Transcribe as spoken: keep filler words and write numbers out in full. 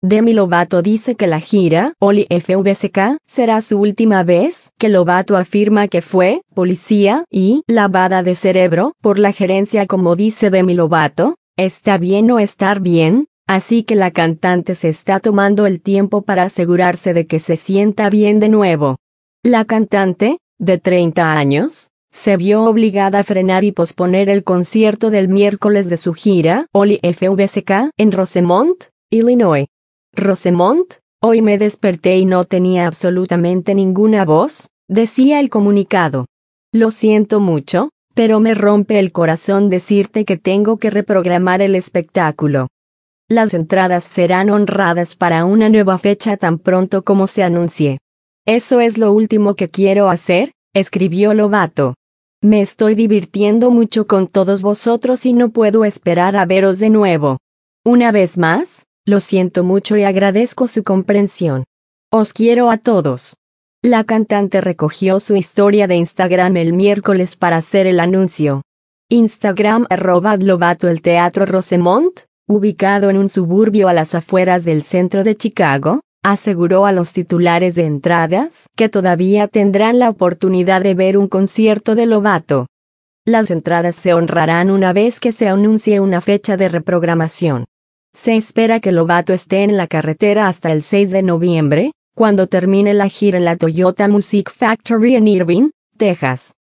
Demi Lovato dice que la gira Only F V C K será su última vez, que Lovato afirma que fue policía y lavada de cerebro por la gerencia. Como dice Demi Lovato, está bien no estar bien, así que la cantante se está tomando el tiempo para asegurarse de que se sienta bien de nuevo. La cantante, de treinta años, se vio obligada a frenar y posponer el concierto del miércoles de su gira Only F V C K en Rosemont, Illinois. Rosemont, hoy me desperté y no tenía absolutamente ninguna voz, decía el comunicado. Lo siento mucho, pero me rompe el corazón decirte que tengo que reprogramar el espectáculo. Las entradas serán honradas para una nueva fecha tan pronto como se anuncie. Eso es lo último que quiero hacer, escribió Lovato. Me estoy divirtiendo mucho con todos vosotros y no puedo esperar a veros de nuevo. Una vez más, lo siento mucho y agradezco su comprensión. Os quiero a todos. La cantante recogió su historia de Instagram el miércoles para hacer el anuncio. Instagram arroba Lovato. El Teatro Rosemont, ubicado en un suburbio a las afueras del centro de Chicago, aseguró a los titulares de entradas que todavía tendrán la oportunidad de ver un concierto de Lovato. Las entradas se honrarán una vez que se anuncie una fecha de reprogramación. Se espera que Lovato esté en la carretera hasta el seis de noviembre, cuando termine la gira en la Toyota Music Factory en Irving, Texas.